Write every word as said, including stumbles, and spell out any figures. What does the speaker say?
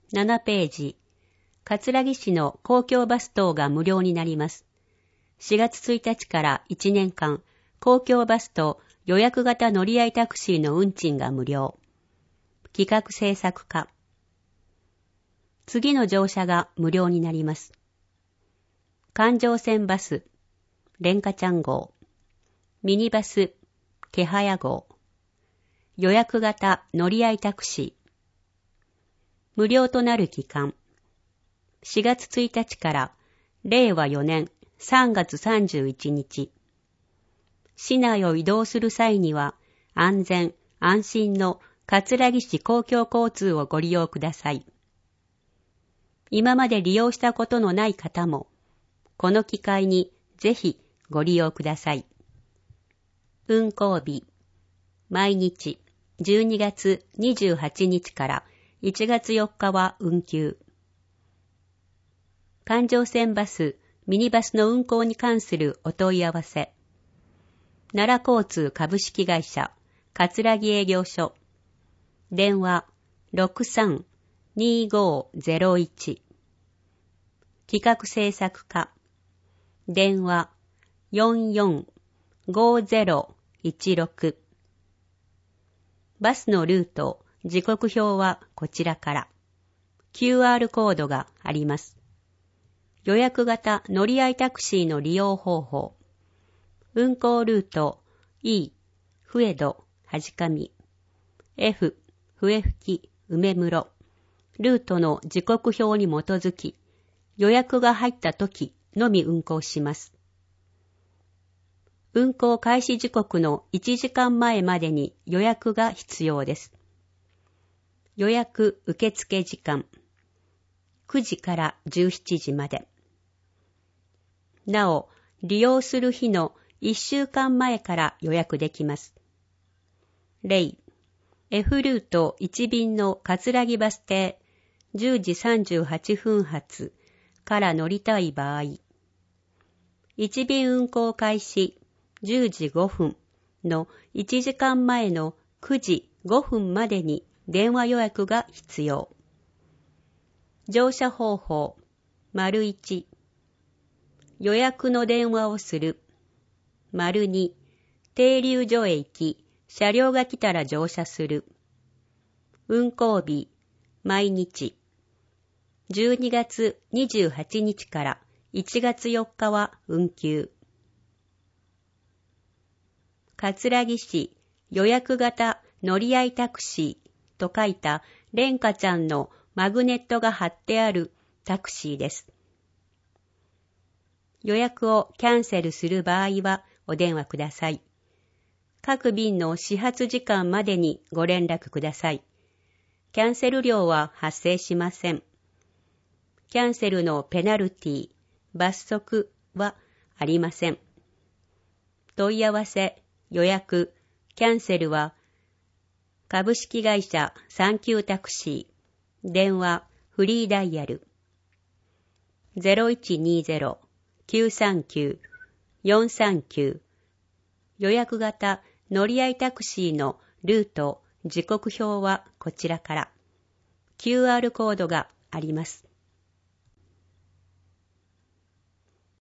ななページ、葛城市の公共バス等が無料になります。しがつついたちからいちねんかん、公共バスと予約型乗り合いタクシーの運賃が無料。企画制作課。次の乗車が無料になります。環状線バス、レンカちゃん号、ミニバス、ケハヤ号、予約型乗り合いタクシー。無料となる期間。しがつついたちかられいわよねんさんがつさんじゅういちにち。市内を移動する際には安全・安心の葛城市公共交通をご利用ください。今まで利用したことのない方も、この機会にぜひご利用ください。運行日。毎日じゅうにがつにじゅうはちにちからいちがつよっかは運休。環状線バス、ミニバスの運行に関するお問い合わせ。奈良交通株式会社、葛城営業所。電話 ろくさん にーごーぜろいち。企画制作課。電話 よんよん ごーぜろ いちろく。バスのルート、時刻表はこちらから。キューアール コードがあります。予約型乗り合いタクシーの利用方法。運行ルート E、笛戸、はじかみ。F、笛吹、梅室。ルートの時刻表に基づき、予約が入った時のみ運行します。運行開始時刻のいちじかんまえまでに予約が必要です。予約受付時間。くじからじゅうしちじまで。なお、利用する日のいっしゅうかんまえから予約できます。例、F ルートいち便の葛城バス停じゅうじさんじゅうはっぷん発から乗りたい場合、いち便運行開始じゅうじごふんのいちじかんまえのくじごふんまでに電話予約が必要。乗車方法、丸いち、予約の電話をする。丸に、停留所へ行き、車両が来たら乗車する。運行日、毎日。じゅうにがつにじゅうはちにちからいちがつよっかは運休。葛城市予約型乗り合いタクシーと書いたレンカちゃんのマグネットが貼ってあるタクシーです。予約をキャンセルする場合はお電話ください。各便の始発時間までにご連絡ください。キャンセル料は発生しません。キャンセルのペナルティ、罰則はありません。問い合わせ、予約、キャンセルは株式会社サンキュータクシー、電話フリーダイヤル ゼロいちにーぜろ きゅうさんきゅう よんさんきゅう。予約型乗り合いタクシーのルート、時刻表はこちらから。キューアール コードがあります。